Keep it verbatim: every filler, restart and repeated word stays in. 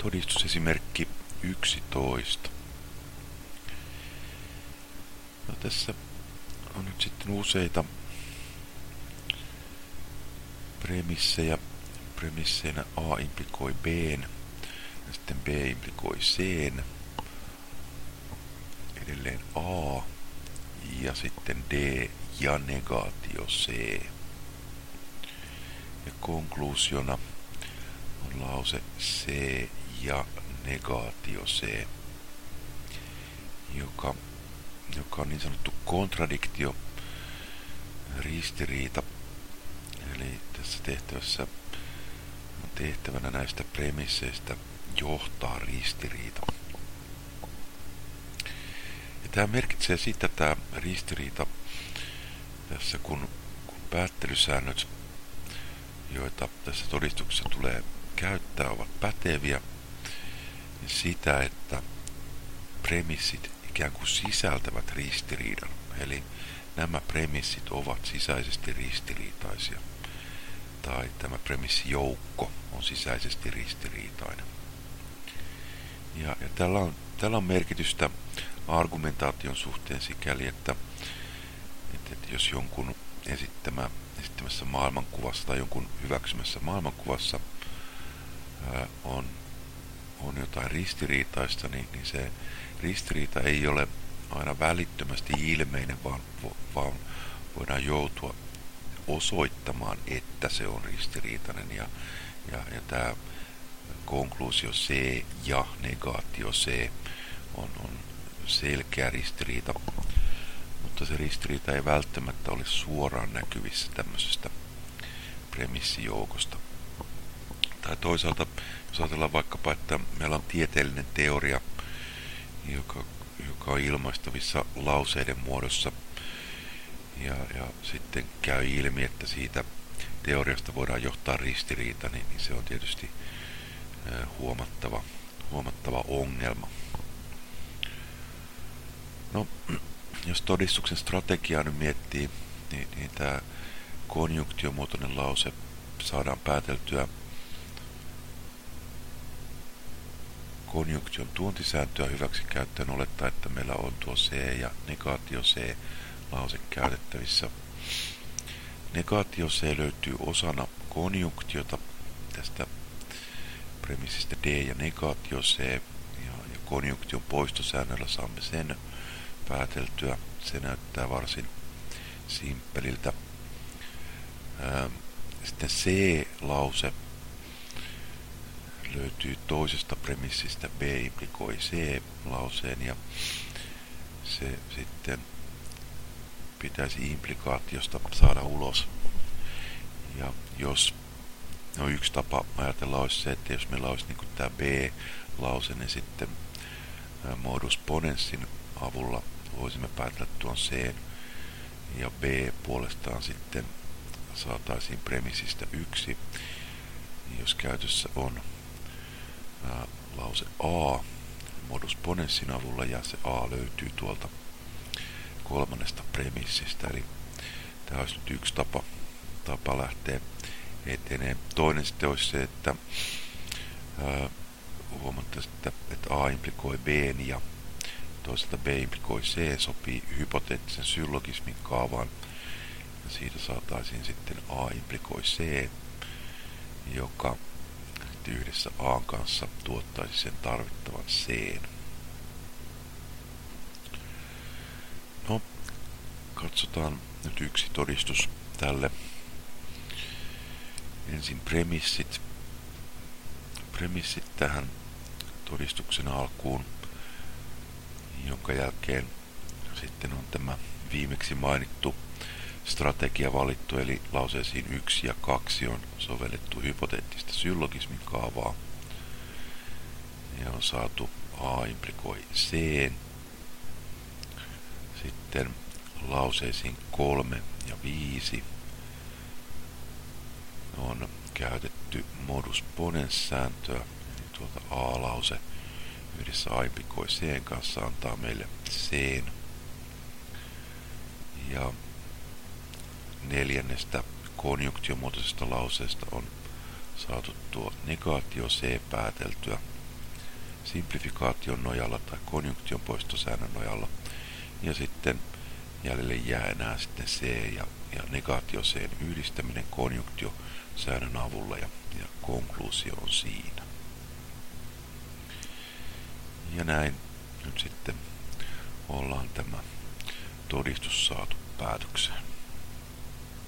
Todistusesimerkki yksitoista. No, tässä on nyt sitten useita premissejä. Premisseinä A implikoi B:n, ja sitten B implikoi C:n, edelleen A, ja sitten D ja negaatio C. Ja konkluusiona on lause C ja negaatio C, joka, joka on niin sanottu kontradiktio, ristiriita. Eli tässä tehtävässä on tehtävänä näistä premisseistä johtaa ristiriita. Ja tämä merkitsee sitä, tämä ristiriita tässä, kun, kun päättelysäännöt, joita tässä todistuksessa tulee käyttää, ovat päteviä, niin sitä, että premissit ikään kuin sisältävät ristiriidan. Eli nämä premissit ovat sisäisesti ristiriitaisia. Tai tämä premissijoukko on sisäisesti ristiriitainen. Ja, ja tällä, on, tällä on merkitystä argumentaation suhteen sikäli, että, että, että jos jonkun esittämä, esittämässä maailmankuvassa tai jonkun hyväksymässä maailmankuvassa ää, on, on jotain ristiriitaista, niin, niin se ristiriita ei ole aina välittömästi ilmeinen, vaan, vaan voidaan joutua osoittamaan, että se on ristiriitainen, ja, ja, ja tämä konkluusio C ja negaatio C on, on selkeä ristiriita, mutta se ristiriita ei välttämättä ole suoraan näkyvissä tämmöisestä premissijoukosta. Tai toisaalta, jos ajatellaan vaikkapa, että meillä on tieteellinen teoria, joka, joka on ilmaistavissa lauseiden muodossa, Ja, ja sitten käy ilmi, että siitä teoriasta voidaan johtaa ristiriita, niin, niin se on tietysti ä, huomattava, huomattava ongelma. No, jos todistuksen strategiaa nyt miettii, niin, niin tämä konjunktiomuotoinen lause saadaan pääteltyä konjunktion tuontisääntöä hyväksi käyttäen olettaa, että meillä on tuo C ja negaatio C lause käytettävissä. Negaatio C löytyy osana konjunktiota tästä premissistä D ja negaatio C, ja, ja konjunktion poistosäännöllä saamme sen pääteltyä. Se näyttää varsin simppeliltä. Sitten C-lause löytyy toisesta premissistä B implikoi C-lauseen, ja se sitten pitäisi implikaatiosta saada ulos. Ja jos no yksi tapa ajatella olisi se, että jos meillä olisi niin kuin tämä B-lause, niin sitten modus ponenssin avulla voisimme päätellä tuon C, ja B puolestaan sitten saataisiin premissistä yksi. Jos käytössä on ää, lause A modus ponenssin avulla, ja se A löytyy tuolta kolmannesta premissistä, eli tämä olisi nyt yksi tapa, tapa lähteä eteneen. Toinen sitten olisi se, että ää, huomattaisiin, että, että A implikoi B:n ja toisaalta B implikoi C sopii hypoteettisen syllogismin kaavaan, ja siitä saataisiin sitten A implikoi C, joka yhdessä A:n kanssa tuottaisi sen tarvittavan C:n. No, katsotaan nyt yksi todistus tälle. Ensin premissit. Premissit tähän todistuksen alkuun, jonka jälkeen sitten on tämä viimeksi mainittu strategia valittu, eli lauseisiin yksi ja kaksi on sovellettu hypoteettista syllogismin kaavaa, ja on saatu A implikoi C. Sitten lauseisiin kolme ja viisi on käytetty modus ponens sääntöä, eli tuota A-lause yhdessä A implikoi C kanssa antaa meille C. Ja neljännestä konjunktiomuotoisesta lauseesta on saatu tuo negaatio C pääteltyä, simplifikaation nojalla tai konjunktion poistosäännön nojalla. Ja sitten jäljelle jää enää sitten C ja, ja negaatio C:n yhdistäminen konjunktio-säännön avulla ja, ja konkluusio on siinä. Ja näin nyt sitten ollaan tämä todistus saatu päätökseen.